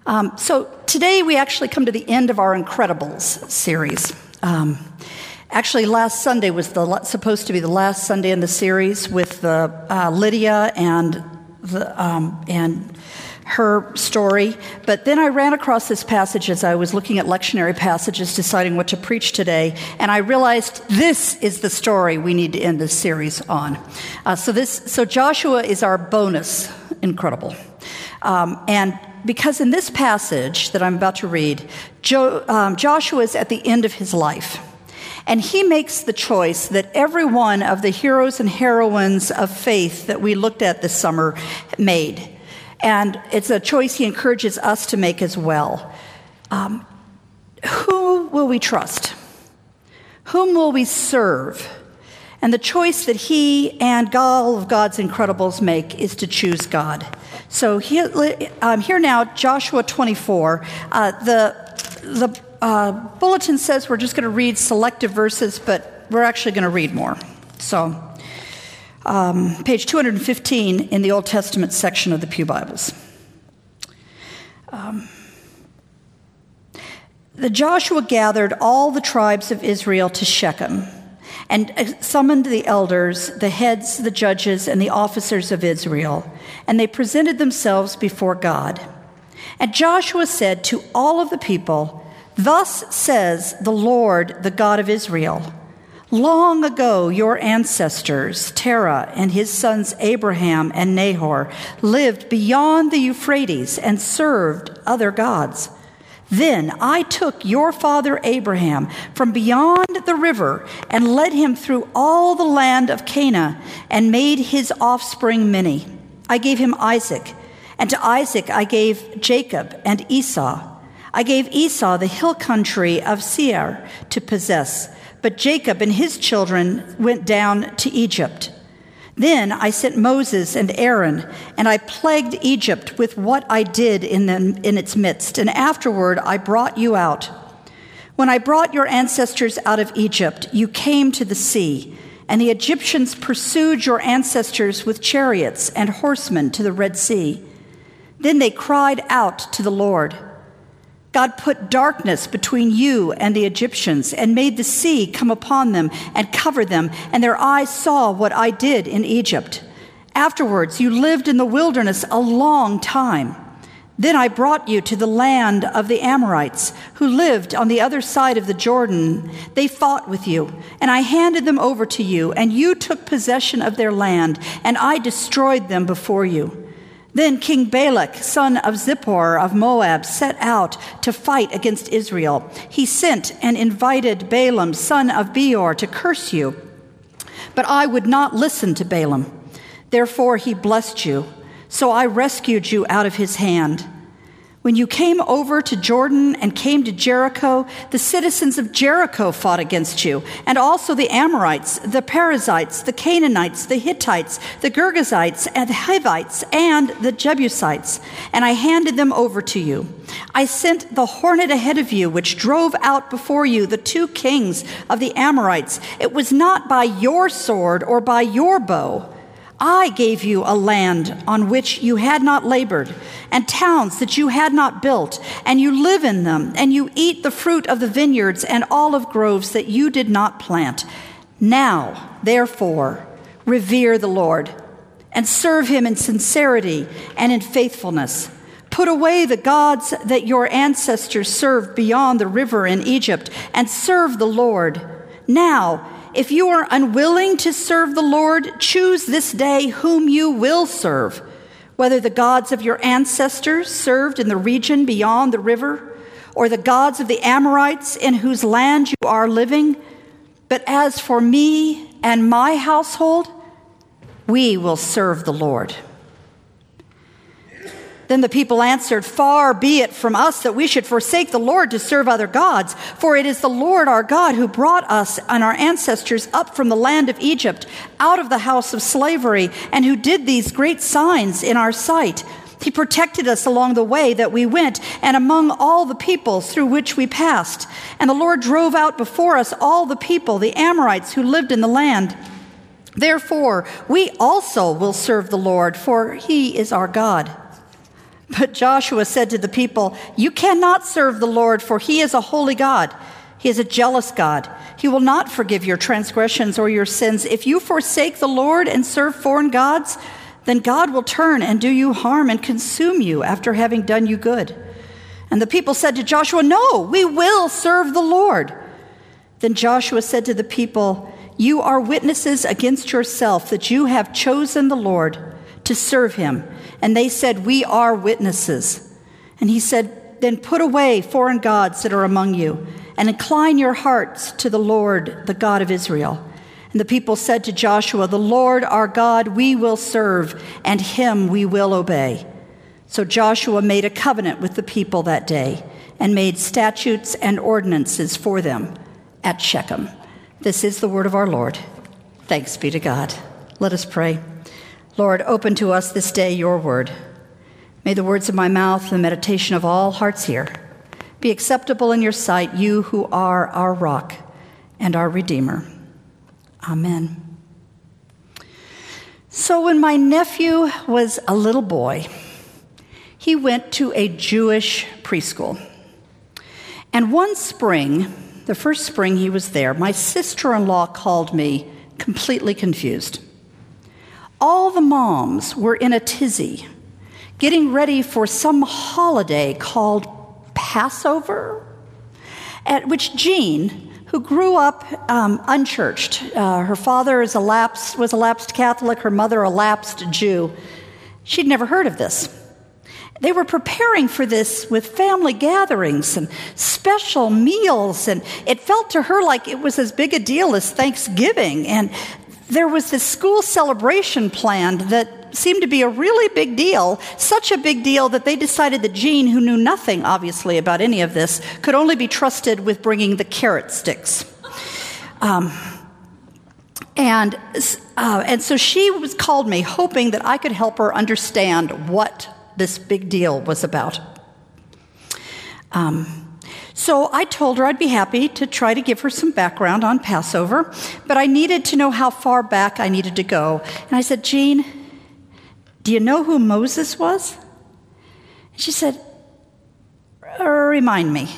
So today we actually come to the end of our Incredibles series. Actually, last Sunday was supposed to be the last Sunday in the series with Lydia and her story. But then I ran across this passage as I was looking at lectionary passages, deciding what to preach today, and I realized this is the story we need to end this series on. So Joshua is our bonus Incredible. And because in this passage that I'm about to read, Joshua is at the end of his life. And he makes the choice that every one of the heroes and heroines of faith that we looked at this summer made. And it's a choice he encourages us to make as well. Who will we trust? Whom will we serve? And the choice that he and all of God's Incredibles make is to choose God. So here now, Joshua 24. The bulletin says we're just going to read selective verses, but we're actually going to read more. So page 215 in the Old Testament section of the Pew Bibles. The Joshua gathered all the tribes of Israel to Shechem and summoned the elders, the heads, the judges, and the officers of Israel, and they presented themselves before God. And Joshua said to all of the people, "Thus says the Lord, the God of Israel, long ago your ancestors, Terah and his sons Abraham and Nahor, lived beyond the Euphrates and served other gods. Then I took your father Abraham from beyond the river and led him through all the land of Canaan and made his offspring many. I gave him Isaac, and to Isaac I gave Jacob and Esau. I gave Esau the hill country of Seir to possess, but Jacob and his children went down to Egypt. Then I sent Moses and Aaron, and I plagued Egypt with what I did in its midst, and afterward I brought you out. When I brought your ancestors out of Egypt, you came to the sea, and the Egyptians pursued your ancestors with chariots and horsemen to the Red Sea. Then they cried out to the Lord. God put darkness between you and the Egyptians and made the sea come upon them and cover them, and their eyes saw what I did in Egypt. Afterwards, you lived in the wilderness a long time. Then I brought you to the land of the Amorites, who lived on the other side of the Jordan. They fought with you, and I handed them over to you, and you took possession of their land, and I destroyed them before you. Then King Balak, son of Zippor of Moab, set out to fight against Israel. He sent and invited Balaam, son of Beor, to curse you. But I would not listen to Balaam. Therefore he blessed you. So I rescued you out of his hand. When you came over to Jordan and came to Jericho, the citizens of Jericho fought against you, and also the Amorites, the Perizzites, the Canaanites, the Hittites, the Girgashites, and the Hivites, and the Jebusites, and I handed them over to you. I sent the hornet ahead of you, which drove out before you the 2 kings of the Amorites. It was not by your sword or by your bow. I gave you a land on which you had not labored, and towns that you had not built, and you live in them, and you eat the fruit of the vineyards and olive groves that you did not plant. Now, therefore, revere the Lord, and serve him in sincerity and in faithfulness. Put away the gods that your ancestors served beyond the river in Egypt, and serve the Lord. Now, if you are unwilling to serve the Lord, choose this day whom you will serve, whether the gods of your ancestors served in the region beyond the river, or the gods of the Amorites in whose land you are living. But as for me and my household, we will serve the Lord." Then the people answered, "Far be it from us that we should forsake the Lord to serve other gods, for it is the Lord our God who brought us and our ancestors up from the land of Egypt, out of the house of slavery, and who did these great signs in our sight. He protected us along the way that we went and among all the peoples through which we passed. And the Lord drove out before us all the people, the Amorites who lived in the land. Therefore, we also will serve the Lord, for he is our God. But Joshua said to the people, "You cannot serve the Lord, for he is a holy God. He is a jealous God. He will not forgive your transgressions or your sins. If you forsake the Lord and serve foreign gods, then God will turn and do you harm and consume you after having done you good." And the people said to Joshua, "No, we will serve the Lord." Then Joshua said to the people, "You are witnesses against yourself that you have chosen the Lord to serve him." And they said, "We are witnesses." And he said, "Then put away foreign gods that are among you, and incline your hearts to the Lord, the God of Israel." And the people said to Joshua, "The Lord our God we will serve, and him we will obey." So Joshua made a covenant with the people that day, and made statutes and ordinances for them at Shechem. This is the word of our Lord. Thanks be to God. Let us pray. Lord, open to us this day your word. May the words of my mouth and the meditation of all hearts here be acceptable in your sight, you who are our rock and our Redeemer. Amen. So when my nephew was a little boy, he went to a Jewish preschool. And one spring, the first spring he was there, my sister-in-law called me completely confused. All the moms were in a tizzy, getting ready for some holiday called Passover, at which Jean, who grew up unchurched, her father was a lapsed Catholic, her mother a lapsed Jew, she'd never heard of this. They were preparing for this with family gatherings and special meals, and it felt to her like it was as big a deal as Thanksgiving. And there was this school celebration planned that seemed to be a really big deal, such a big deal that they decided that Jean, who knew nothing, obviously, about any of this, could only be trusted with bringing the carrot sticks. And so she called me, hoping that I could help her understand what this big deal was about. So I told her I'd be happy to try to give her some background on Passover, but I needed to know how far back I needed to go. And I said, "Jean, do you know who Moses was?" And she said, "Remind me."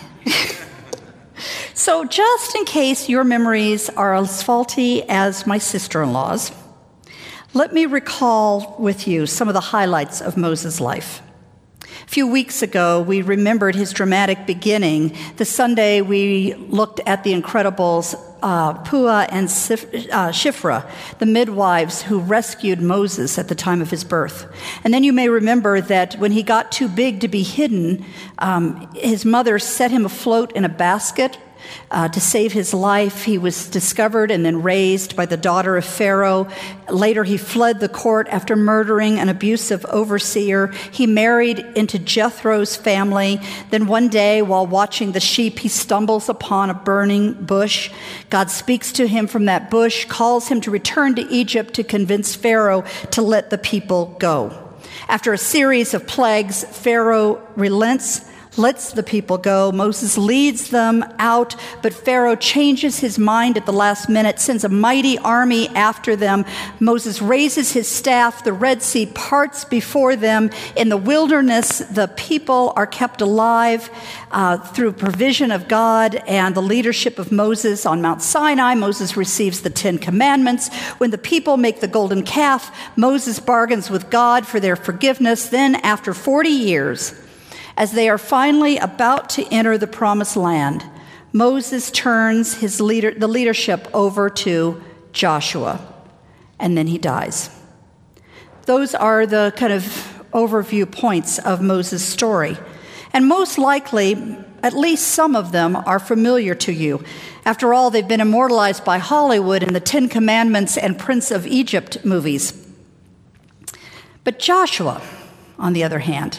So just in case your memories are as faulty as my sister-in-law's, let me recall with you some of the highlights of Moses' life. A few weeks ago, we remembered his dramatic beginning. The Sunday we looked at the Incredibles, Puah and Shifra, the midwives who rescued Moses at the time of his birth. And then you may remember that when he got too big to be hidden, his mother set him afloat in a basket to save his life. He was discovered and then raised by the daughter of Pharaoh. Later, he fled the court after murdering an abusive overseer. He married into Jethro's family. Then one day, while watching the sheep, he stumbles upon a burning bush. God speaks to him from that bush, calls him to return to Egypt to convince Pharaoh to let the people go. After a series of plagues, Pharaoh relents, lets the people go. Moses leads them out, but Pharaoh changes his mind at the last minute, sends a mighty army after them. Moses raises his staff. The Red Sea parts before them. In the wilderness, the people are kept alive through provision of God and the leadership of Moses. On Mount Sinai, Moses receives the 10 Commandments. When the people make the golden calf, Moses bargains with God for their forgiveness. Then, after 40 years, as they are finally about to enter the promised land, Moses turns the leadership over to Joshua, and then he dies. Those are the kind of overview points of Moses' story. And most likely, at least some of them are familiar to you. After all, they've been immortalized by Hollywood in the 10 Commandments and Prince of Egypt movies. But Joshua, on the other hand,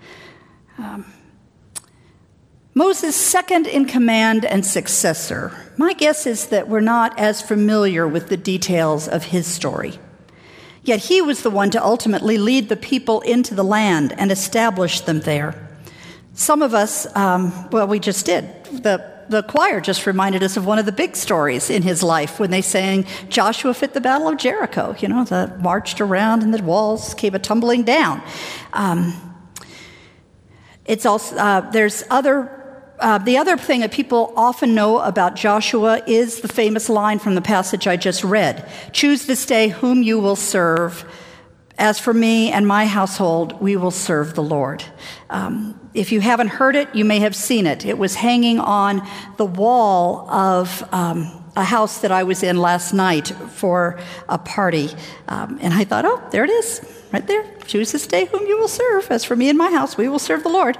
Moses' second in command and successor, my guess is that we're not as familiar with the details of his story. Yet he was the one to ultimately lead the people into the land and establish them there. Some of us, we just did. The choir just reminded us of one of the big stories in his life when they sang Joshua fit the Battle of Jericho. You know, the marched around and the walls came a tumbling down. It's also the other thing that people often know about Joshua is the famous line from the passage I just read. Choose this day whom you will serve. As for me and my household, we will serve the Lord. If you haven't heard it, you may have seen it. It was hanging on the wall of a house that I was in last night for a party. And I thought, oh, there it is, right there. Choose this day whom you will serve. As for me and my house, we will serve the Lord.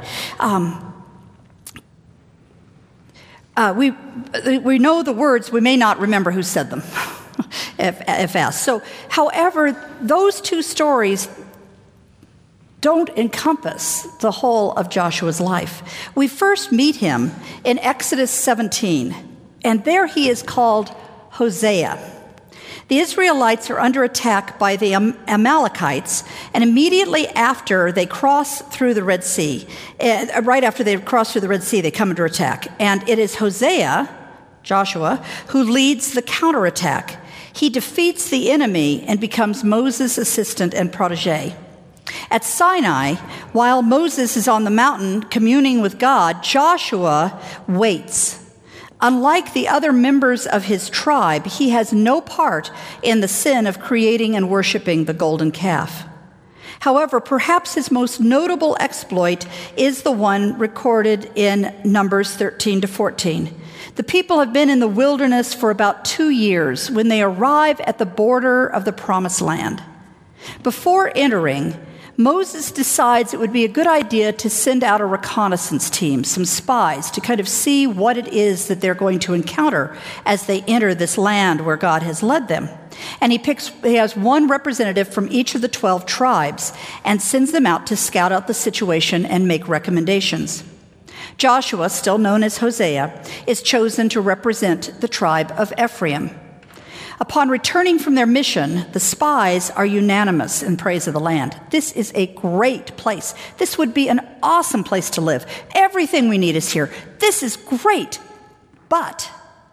We know the words, we may not remember who said them, if asked. So, however, those two stories don't encompass the whole of Joshua's life. We first meet him in Exodus 17, and there he is called Hosea. The Israelites are under attack by the Amalekites, and immediately after they cross through the Red Sea, right after they cross through the Red Sea, they come under attack. And it is Hosea, Joshua, who leads the counterattack. He defeats the enemy and becomes Moses' assistant and protege. At Sinai, while Moses is on the mountain communing with God, Joshua waits. Unlike the other members of his tribe, he has no part in the sin of creating and worshiping the golden calf. However, perhaps his most notable exploit is the one recorded in Numbers 13 to 14. The people have been in the wilderness for about 2 years when they arrive at the border of the Promised Land. Before entering, Moses decides it would be a good idea to send out a reconnaissance team, some spies, to kind of see what it is that they're going to encounter as they enter this land where God has led them. And he has one representative from each of the 12 tribes and sends them out to scout out the situation and make recommendations. Joshua, still known as Hosea, is chosen to represent the tribe of Ephraim. Upon returning from their mission, the spies are unanimous in praise of the land. This is a great place. This would be an awesome place to live. Everything we need is here. This is great. But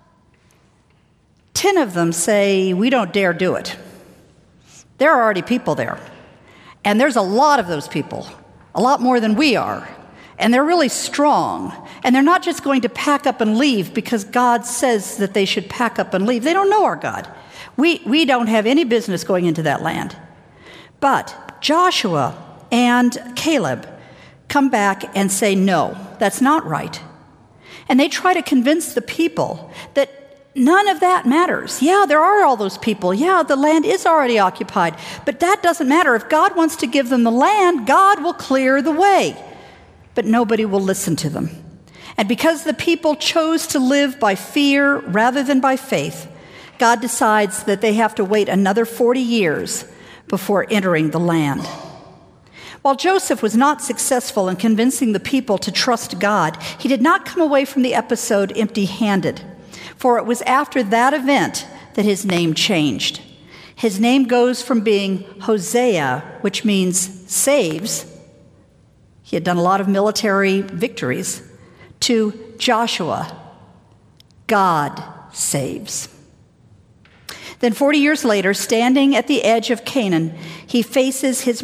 10 of them say, we don't dare do it. There are already people there. And there's a lot of those people, a lot more than we are. And they're really strong. And they're not just going to pack up and leave because God says that they should pack up and leave. They don't know our God. We don't have any business going into that land. But Joshua and Caleb come back and say, no, that's not right. And they try to convince the people that none of that matters. Yeah, there are all those people. Yeah, the land is already occupied. But that doesn't matter. If God wants to give them the land, God will clear the way. But nobody will listen to them. And because the people chose to live by fear rather than by faith, God decides that they have to wait another 40 years before entering the land. While Joseph was not successful in convincing the people to trust God, he did not come away from the episode empty-handed, for it was after that event that his name changed. His name goes from being Hosea, which means saves. He had done a lot of military victories, to Joshua, God saves. Then 40 years later, standing at the edge of Canaan, he faces his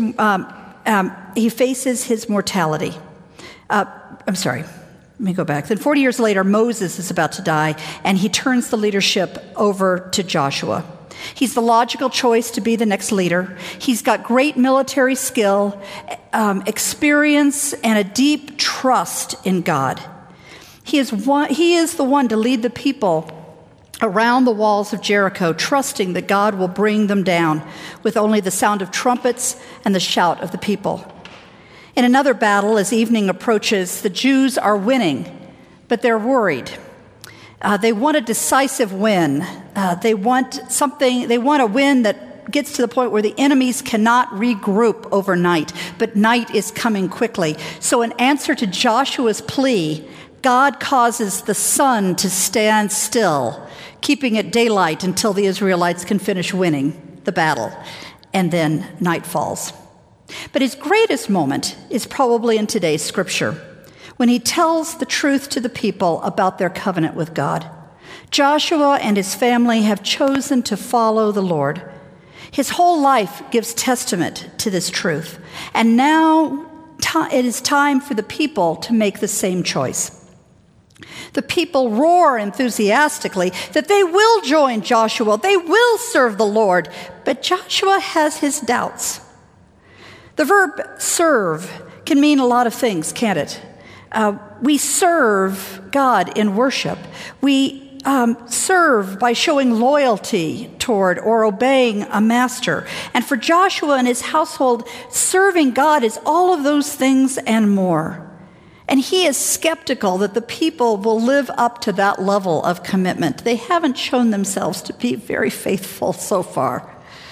mortality. Let me go back. Then 40 years later, Moses is about to die, and he turns the leadership over to Joshua. He's the logical choice to be the next leader. He's got great military skill, experience, and a deep trust in God. He is the one to lead the people around the walls of Jericho, trusting that God will bring them down with only the sound of trumpets and the shout of the people. In another battle, as evening approaches, the Jews are winning, but they're worried. They want a decisive win. They want a win that gets to the point where the enemies cannot regroup overnight, but night is coming quickly. So in answer to Joshua's plea, God causes the sun to stand still, keeping it daylight until the Israelites can finish winning the battle, and then night falls. But his greatest moment is probably in today's scripture, when he tells the truth to the people about their covenant with God. Joshua and his family have chosen to follow the Lord. His whole life gives testament to this truth. And now it is time for the people to make the same choice. The people roar enthusiastically that they will join Joshua, they will serve the Lord, but Joshua has his doubts. The verb serve can mean a lot of things, can't it? We serve God in worship. We serve by showing loyalty toward or obeying a master. And for Joshua and his household, serving God is all of those things and more. And he is skeptical that the people will live up to that level of commitment. They haven't shown themselves to be very faithful so far.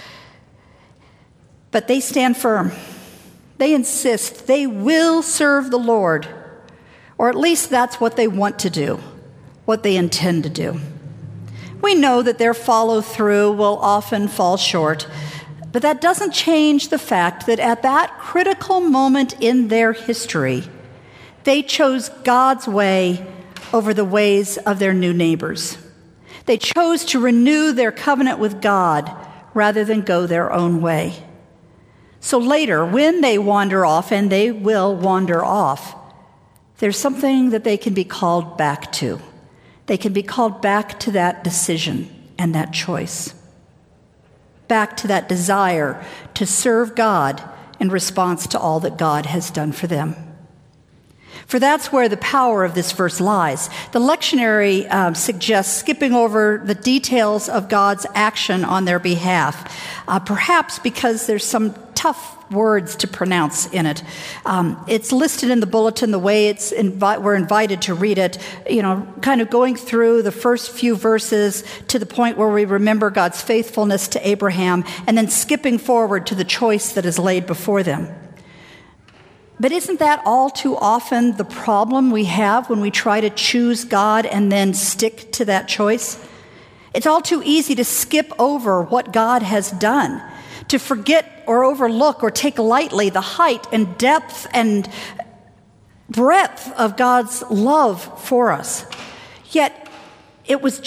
But they stand firm. They insist they will serve the Lord, or at least that's what they want to do, what they intend to do. We know that their follow-through will often fall short, but that doesn't change the fact that at that critical moment in their history, they chose God's way over the ways of their new neighbors. They chose to renew their covenant with God rather than go their own way. So later, when they wander off, and they will wander off, there's something that they can be called back to. They can be called back to that decision and that choice. Back to that desire to serve God in response to all that God has done for them. For that's where the power of this verse lies. The lectionary suggests skipping over the details of God's action on their behalf, perhaps because there's some tough words to pronounce in it. It's listed in the bulletin the way we're invited to read it, kind of going through the first few verses to the point where we remember God's faithfulness to Abraham, and then skipping forward to the choice that is laid before them. But isn't that all too often the problem we have when we try to choose God and then stick to that choice? It's all too easy to skip over what God has done, to forget or overlook or take lightly the height and depth and breadth of God's love for us. Yet it was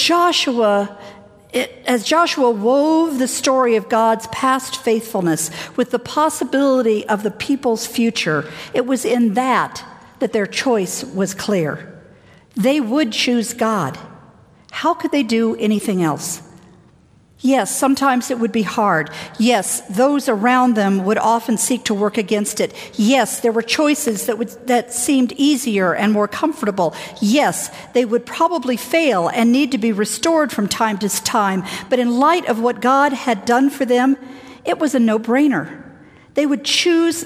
as Joshua wove the story of God's past faithfulness with the possibility of the people's future, it was in that their choice was clear. They would choose God. How could they do anything else? Yes, sometimes it would be hard. Yes, those around them would often seek to work against it. Yes, there were choices that seemed easier and more comfortable. Yes, they would probably fail and need to be restored from time to time. But in light of what God had done for them, it was a no-brainer. They would choose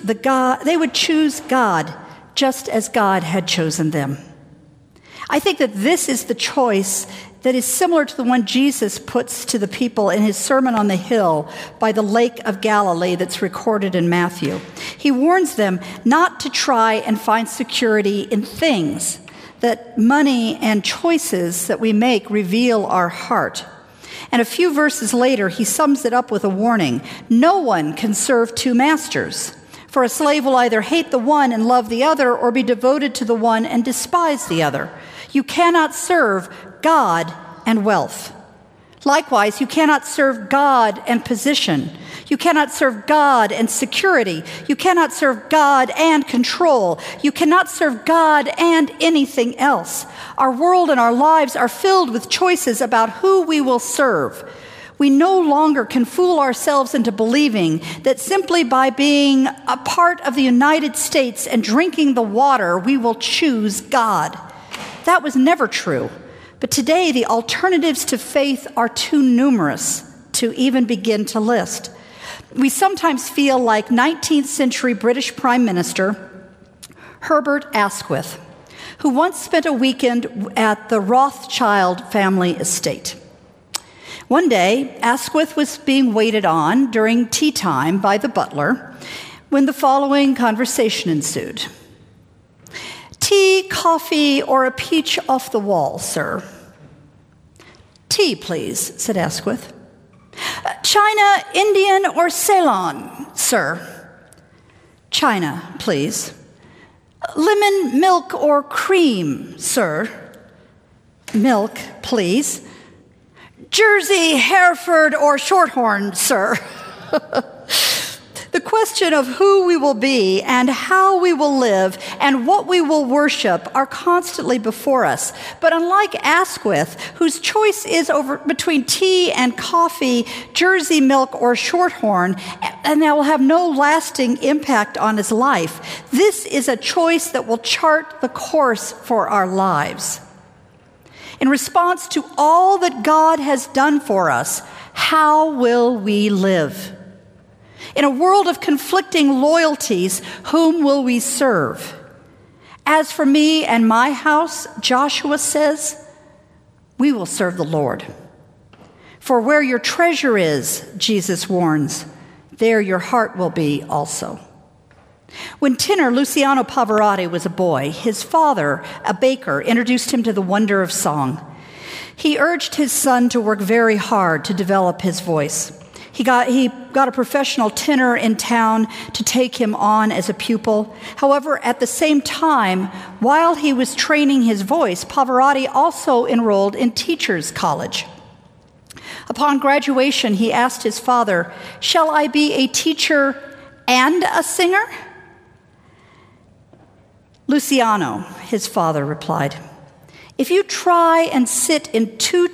God just as God had chosen them. I think that this is the choice that is similar to the one Jesus puts to the people in his Sermon on the Hill by the Lake of Galilee that's recorded in Matthew. He warns them not to try and find security in things, that money and choices that we make reveal our heart. And a few verses later, he sums it up with a warning. No one can serve two masters, for a slave will either hate the one and love the other, or be devoted to the one and despise the other. You cannot serve God and wealth. Likewise, you cannot serve God and position. You cannot serve God and security. You cannot serve God and control. You cannot serve God and anything else. Our world and our lives are filled with choices about who we will serve. We no longer can fool ourselves into believing that simply by being a part of the United States and drinking the water, we will choose God. That was never true. But today, the alternatives to faith are too numerous to even begin to list. We sometimes feel like 19th century British Prime Minister Herbert Asquith, who once spent a weekend at the Rothschild family estate. One day, Asquith was being waited on during tea time by the butler when the following conversation ensued. Tea, coffee, or a peach off the wall, sir? Tea, please, said Asquith. China, Indian, or Ceylon, sir? China, please. Lemon, milk, or cream, sir? Milk, please. Jersey, Hereford, or Shorthorn, sir? The question of who we will be and how we will live and what we will worship are constantly before us. But unlike Asquith, whose choice is between tea and coffee, Jersey milk or Shorthorn, and that will have no lasting impact on his life, this is a choice that will chart the course for our lives. In response to all that God has done for us, how will we live? In a world of conflicting loyalties, whom will we serve? As for me and my house, Joshua says, we will serve the Lord. For where your treasure is, Jesus warns, there your heart will be also. When tenor Luciano Pavarotti was a boy, his father, a baker, introduced him to the wonder of song. He urged his son to work very hard to develop his voice. He got a professional tenor in town to take him on as a pupil. However, at the same time, while he was training his voice, Pavarotti also enrolled in teachers' college. Upon graduation, he asked his father, "Shall I be a teacher and a singer?" "Luciano," his father replied, "if you try and sit in two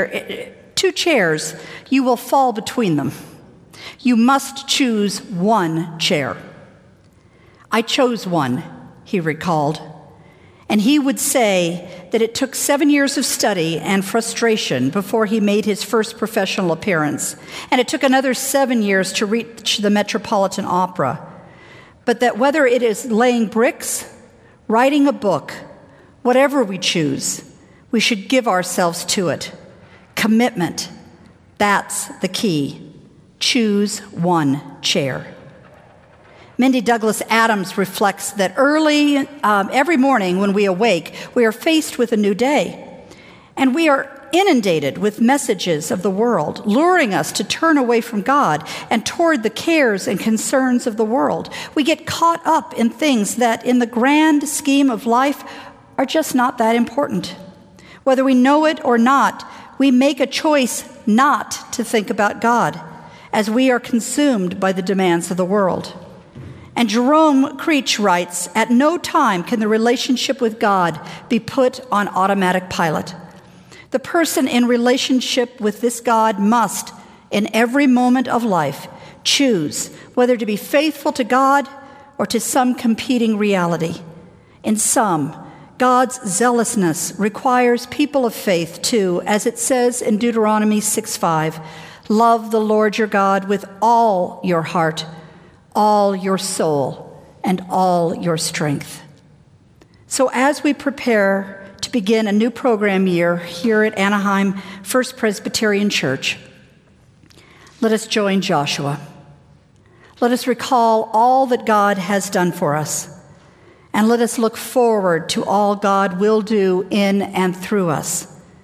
chairs, you will fall between them. You must choose one chair." "I chose one," he recalled. And he would say that it took 7 years of study and frustration before he made his first professional appearance. And it took another 7 years to reach the Metropolitan Opera. But that whether it is laying bricks, writing a book, whatever we choose, we should give ourselves to it. Commitment, that's the key. Choose one chair. Mindy Douglas Adams reflects that every morning when we awake, we are faced with a new day. And we are inundated with messages of the world, luring us to turn away from God and toward the cares and concerns of the world. We get caught up in things that, in the grand scheme of life, are just not that important. Whether we know it or not, we make a choice not to think about God, as we are consumed by the demands of the world. And Jerome Creech writes, "At no time can the relationship with God be put on automatic pilot. The person in relationship with this God must, in every moment of life, choose whether to be faithful to God or to some competing reality. In sum, God's zealousness requires people of faith to, as it says in Deuteronomy 6:5, love the Lord your God with all your heart, all your soul, and all your strength." So as we prepare to begin a new program year here at Anaheim First Presbyterian Church, let us join Joshua. Let us recall all that God has done for us, and let us look forward to all God will do in and through us.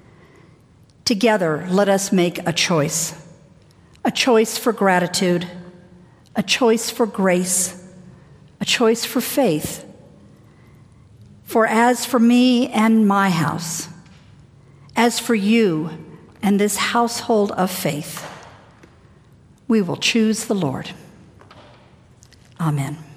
Together, let us make a choice for gratitude, a choice for grace, a choice for faith. For as for me and my house, as for you and this household of faith, we will choose the Lord. Amen.